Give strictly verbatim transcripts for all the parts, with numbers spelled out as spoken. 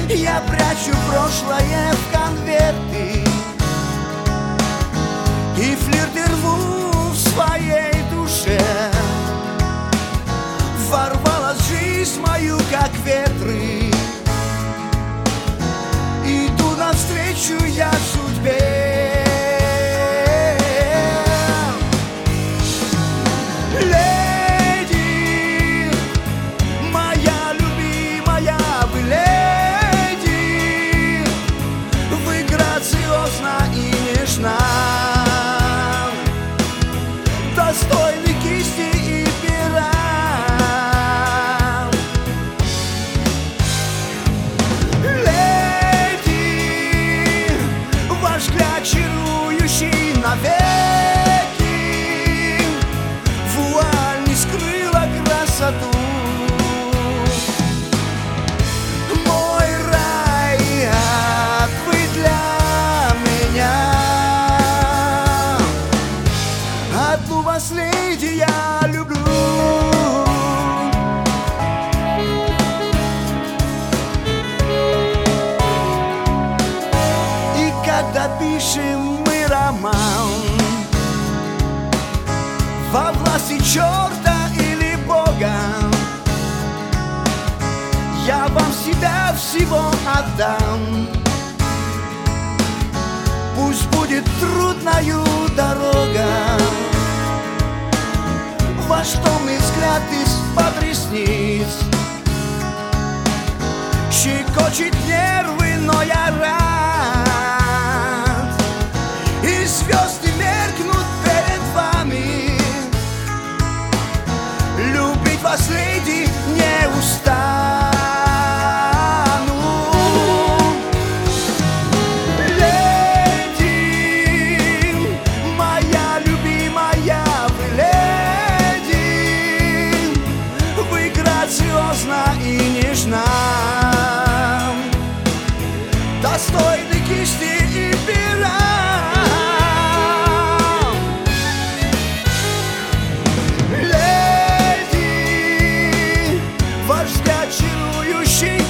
Я прячу прошлое в конверты и флирты рву в своей душе. Ворвалась жизнь мою, как ветры. Иду навстречу я судьбе. Леди, моя любимая вы леди, вы грациозна и нежна, достойны кисти и пера. Леди, ваш взгляд чарующий навеки, вуаль не скрыла красоту. Мой рай, ад, вы для меня. Одну вас, леди, я люблю. И когда пишем мы роман во власти черта или Бога, я вам себя всего отдам. Пусть будет трудною дорога, ваш томный взгляд из-под ресниц щекочет нервы, но я рад. И звезды меркнут перед вами. Любить вас, леди, не устану. Леди, моя любимая вы леди, вы грациозна и нежна, достойны кисти и пера. Леди, ваш взгляд чарующий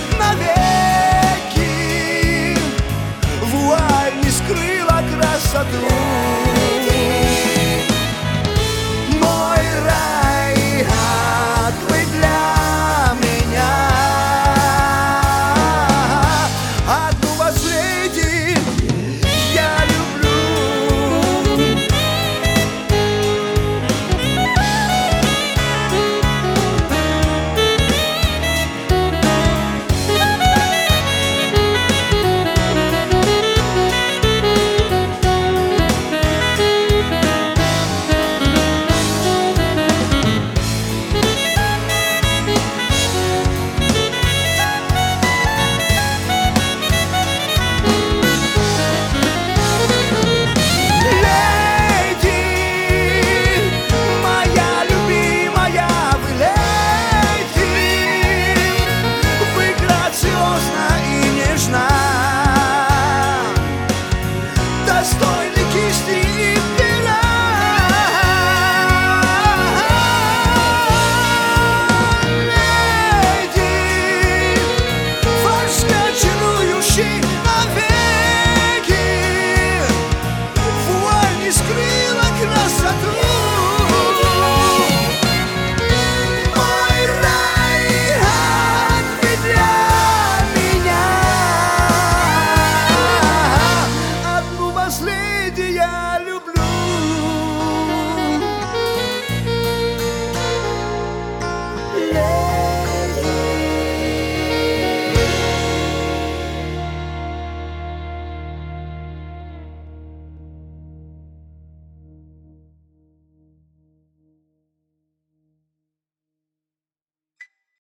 навеки, вуаль не скрыла красоту. Мой рай, ад, вы для меня. Одну вас, леди, я люблю. Леди, моя любимая вы леди, вы грациозна